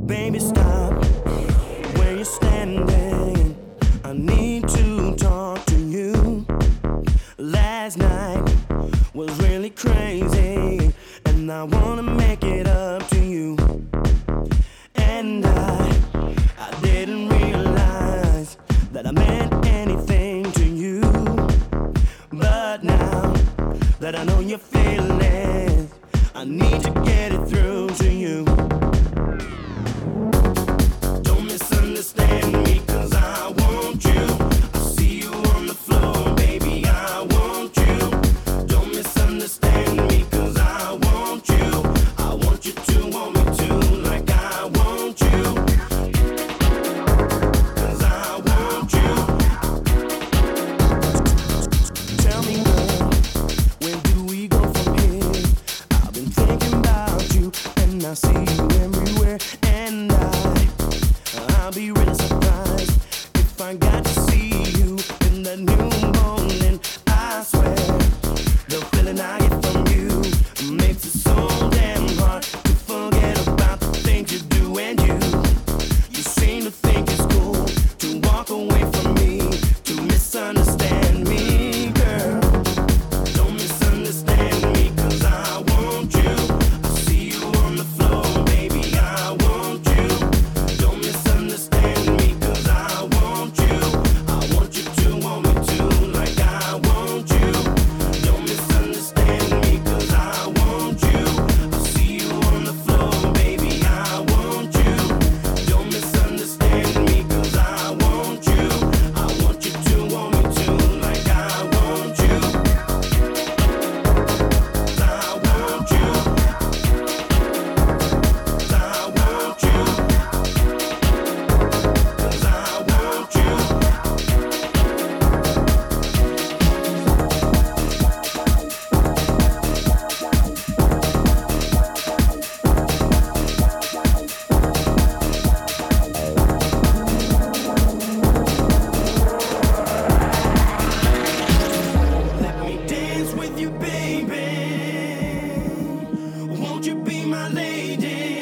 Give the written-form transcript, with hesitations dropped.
Baby, stop where you're standing. I need to talk to you. Last night was really crazy, and I wanna make it up to you. And I didn't realize that I meant anything to you. But now that I know your feelings, I need to get it through to you. Don't misunderstand me, 'cause I want you. I see you on the floor, baby, I want you. Don't misunderstand me, 'cause I want you. I want you to want me too, like I want you. 'Cause I want you. Tell me, girl, where do we go from here? I've been thinking about you, and I see you everywhere. And I'll be really surprised if I got to see you in the new morning. I swear, the feeling I get from you makes it so damn hard to forget about the things you do. And you seem to think it's cool to walk away from me, to misunderstand me, girl. Don't misunderstand me, 'cause I want you. I see you on the floor, baby, I want you. Don't misunderstand me, 'cause I want you. I want you to want me too, like I want you. Don't misunderstand me, 'cause I want you. I see you on the floor, baby, I want you. Don't misunderstand me, 'cause I want you. I want you to want me too, like I want you. I want you. I want you. 'Cause I want you. Let me dance with you, baby. Won't you be my lady?